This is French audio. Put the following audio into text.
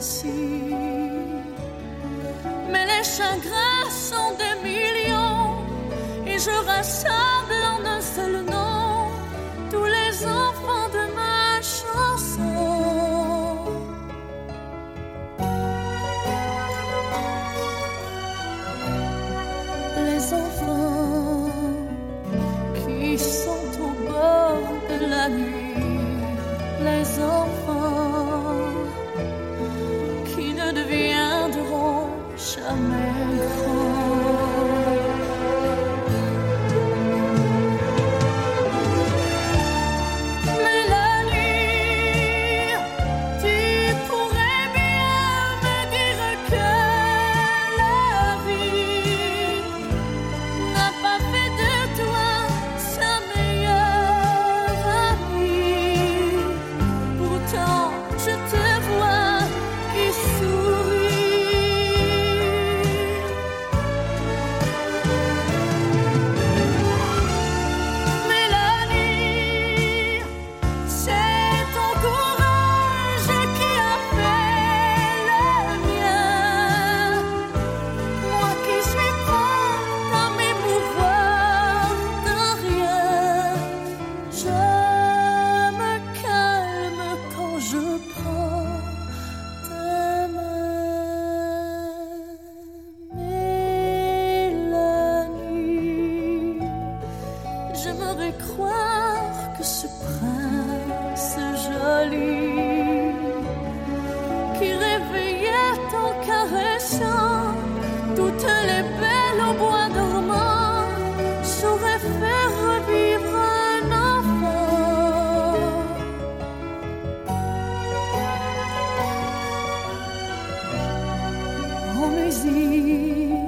ainsi. Mais les chagrins sont des millions et je rassemble en un seul nom tous les enfants de ma chanson. Les enfants qui sont au bord de la nuit, les enfants qui ne deviendront jamais grands. Mais la nuit, tu pourrais bien me dire que la vie n'a pas fait de toi sa meilleure amie. Pourtant, je te vois qui sourit. Mélanie, c'est ton courage qui a fait le mien. Moi qui suis prête à m'émouvoir de rien, je me calme quand je prends ta main. Mélanie, j'aimerais croire que ce prince joli qui réveillait en caressant toutes les belles au bois dormant saurait faire revivre un enfant. En musique,